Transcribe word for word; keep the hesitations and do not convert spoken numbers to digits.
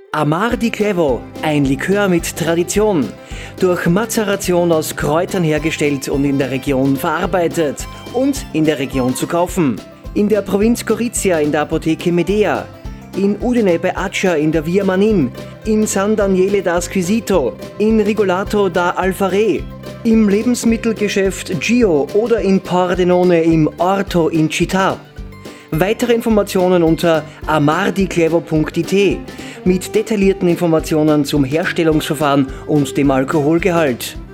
Amar di Clevo, ein Likör mit Tradition. Durch Mazeration aus Kräutern hergestellt und in der Region verarbeitet und in der Region zu kaufen. In der Provinz Gorizia in der Apotheke Medea, in Udine bei Accia in der Via Manin, in San Daniele da Squisito, in Rigolato da Alfare, im Lebensmittelgeschäft Gio oder in Pordenone im Orto in Città. Weitere Informationen unter amardiclevo punkt it mit detaillierten Informationen zum Herstellungsverfahren und dem Alkoholgehalt.